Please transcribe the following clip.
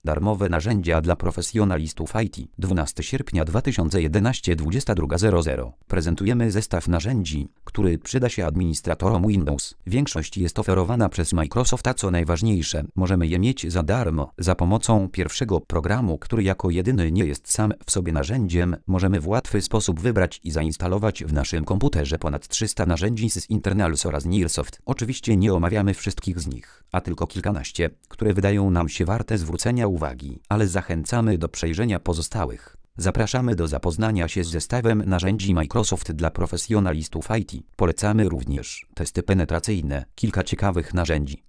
Darmowe narzędzia dla profesjonalistów IT. 12 sierpnia 2011 22:00. Prezentujemy zestaw narzędzi, który przyda się administratorom Windows. Większość jest oferowana przez Microsoft, a co najważniejsze, możemy je mieć za darmo. Za pomocą pierwszego programu, który jako jedyny nie jest sam w sobie narzędziem, możemy w łatwy sposób wybrać i zainstalować w naszym komputerze ponad 300 narzędzi z Internals oraz Nearsoft. Oczywiście nie omawiamy wszystkich z nich, a tylko kilkanaście, które wydają nam się warte zwrócenia uwagi, ale zachęcamy do przejrzenia pozostałych. Zapraszamy do zapoznania się z zestawem narzędzi Microsoft dla profesjonalistów IT. Polecamy również testy penetracyjne, kilka ciekawych narzędzi.